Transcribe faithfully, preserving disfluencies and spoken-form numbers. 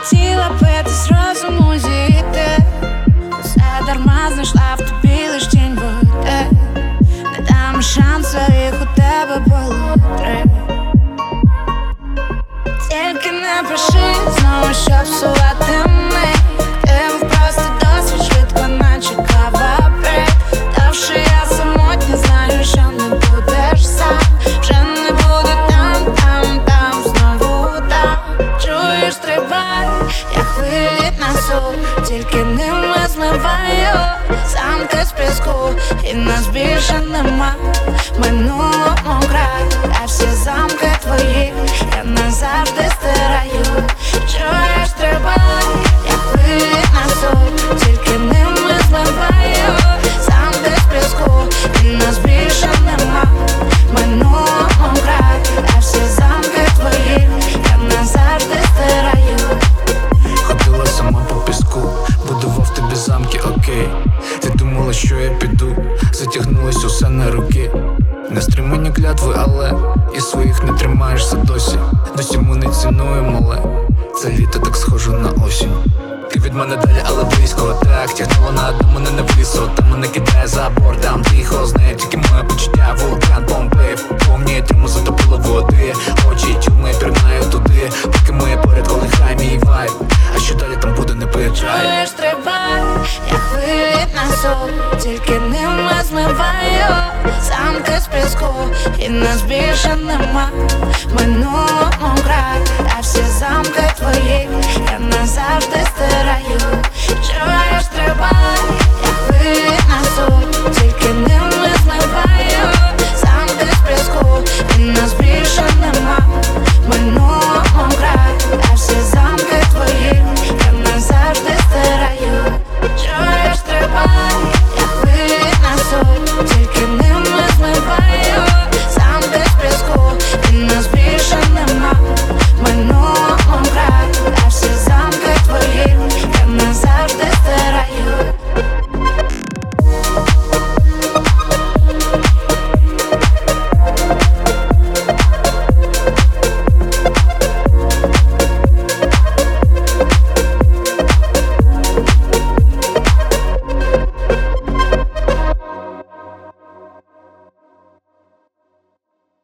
хотіла пити з розуму зійти. Усе дарма, знайшла в тобі лиш тінь води. Не дам шансу, їх у тебе було три. Тільки не пиши знову, щоб псувати мене. Ти був просто досвід, швидко наче кава брейк. Давши я самотня, знаю, що не будеш сам. Вже не буду там, там, там, знову там. Чуєш, стрибай, я хвилі несу. Тільки ними змиваю замки з піску. І нас більше нема минулому краю. А всі замки твої я назавжди стираю. Чуєш, стрибай, я хвилі несу. Тільки ними змиваю замки з піску. І нас більше нема минулому краю. А всі замки твої я назавжди стираю. Ходила сама по піску, будував тобі замки, окей. Ти думала, що я піду, затягнулось усе на руки. Не стримані клятви, але і своїх не тримаєшся досі. Досі ми не цінуємо, але це літо так схоже на осінь. Ти від мене далі, але близько. Так, тягнула на дно, мене не влізло. Там мене кидає за борт, там тихо знає. Тільки моє почуття, вулкан помпив. Повні трьому затопило води. Очі тюрми, пірни